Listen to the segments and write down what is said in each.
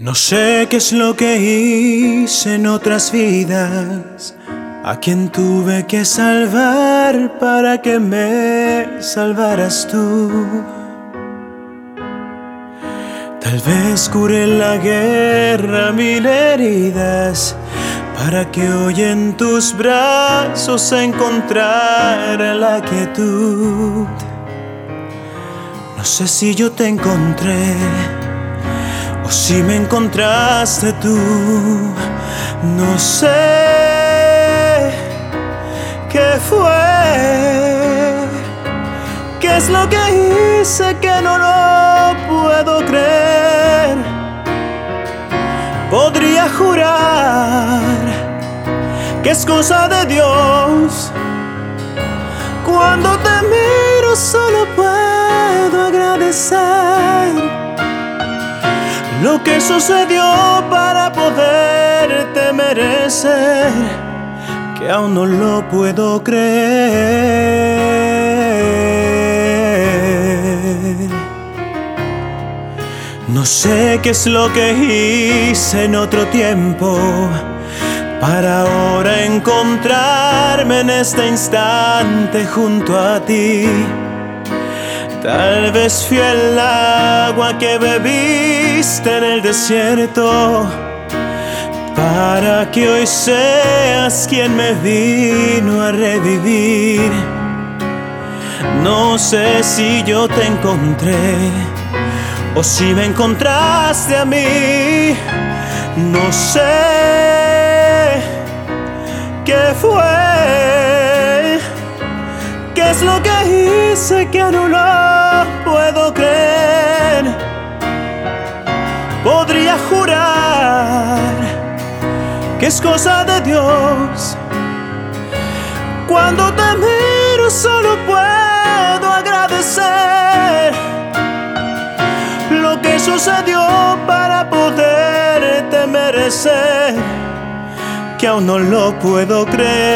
No sé qué es lo que hice en otras vidas, a quien tuve que salvar para que me salvaras tú. Tal vez curé la guerra, mil heridas, para que hoy en tus brazos encontrara la quietud. No sé si yo te encontré o si me encontraste tú. No sé qué fue, qué es lo que hice que no lo puedo creer. Podría jurar que es cosa de Dios. Cuando te miro solo puedo agradecer lo que sucedió para poderte merecer, que aún no lo puedo creer. No sé qué es lo que hice en otro tiempo para ahora encontrarme en este instante junto a ti. Tal vez fui el agua que bebiste en el desierto, para que hoy seas quien me vino a revivir. No sé si yo te encontré o si me encontraste a mí. No sé qué fue, qué es lo que hice que no lo puedo creer. Podría jurar que es cosa de Dios. Cuando te miro solo puedo agradecer lo que sucedió para poderte merecer, que aún no lo puedo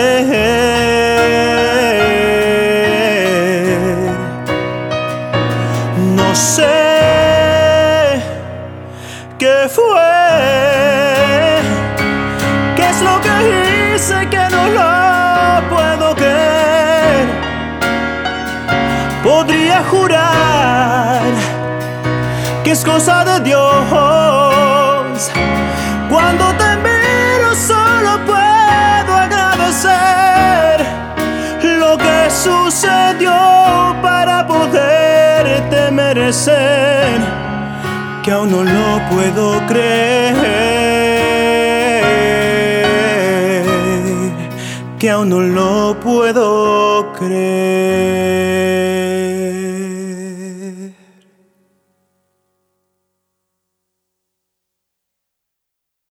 creer. No sé qué fue, qué es lo que hice que no lo puedo creer. Podría jurar que es cosa de Dios. Cuando te miro solo puedo agradecer lo que sucedió para poderte merecer, que aún no lo puedo creer, que aún no lo puedo creer.